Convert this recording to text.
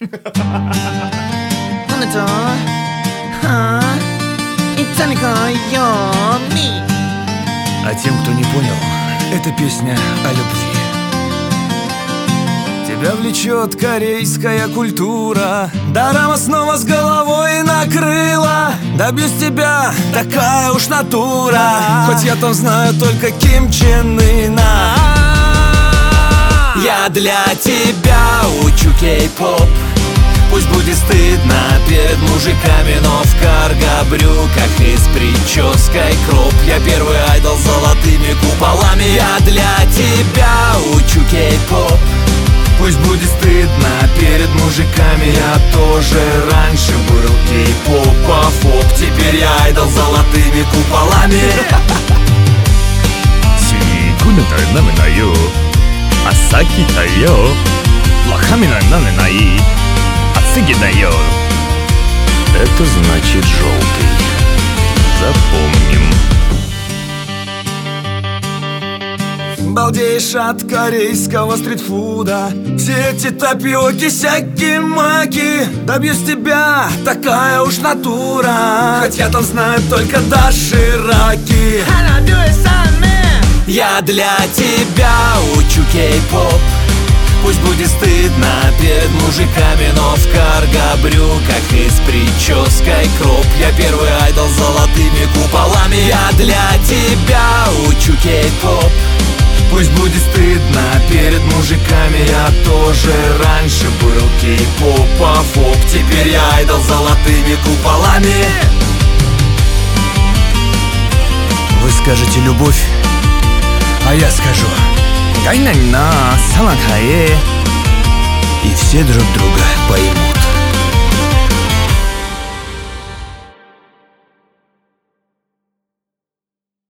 А тем, кто не понял, это песня о любви. Тебя влечет корейская культура, дорама снова с головой накрыла. Добьюсь тебя, такая уж натура, хоть я там знаю только Ким Чен Ына. Я для тебя учу кей-поп. Пусть будет стыдно перед мужиками, но в карго-брюках и с прической кроп. Я первый айдол с золотыми куполами. Я для тебя учу кей-поп. Пусть будет стыдно перед мужиками, я тоже раньше был кей-поп-поп. Теперь я айдол с золотыми куполами. Это значит желтый. Запомним. Балдеешь от корейского стритфуда, все эти тапиоки, сяки-маки. Добьюсь тебя, такая уж натура, хоть я там знаю только дошираки. Я для тебя учу кей-поп. Пусть будет стыдно перед мужиками, но в карго-брюках и с прической кроп. Я первый айдол с золотыми куполами. Я для тебя учу кей-поп. Пусть будет стыдно перед мужиками, я тоже раньше был кей-поп-поп. Теперь я айдол с золотыми куполами. Вы скажете любовь, а я скажу и все друг друга поймут.